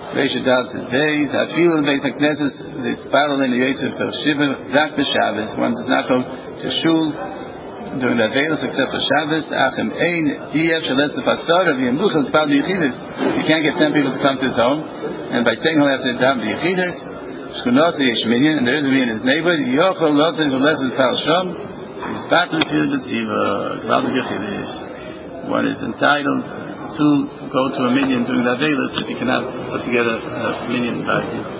Reisha Davs and Beis, Atfilu and Beis HaKnesses, the Spalal and the Yosef of Shiva, Rak B'Shabbos. One does not go to Shul during the Avelis except for Shabbos. Achem Ein, Ef Shalesef Asar, of Yemuchel Spal B'Yechidus. You can't get 10 people to come to his home, and by saying he'll have to dam B'Yechidus, Shkunasa Yesh Minyan, and there is a minyan in his neighbor, Yochel Lotzes Ulesses Pal Shom, he's Batlu Tfil B'Tziva, Kval B'Yechidus. One is entitled to go to a minyan during the Avelis if he cannot put together a minyan by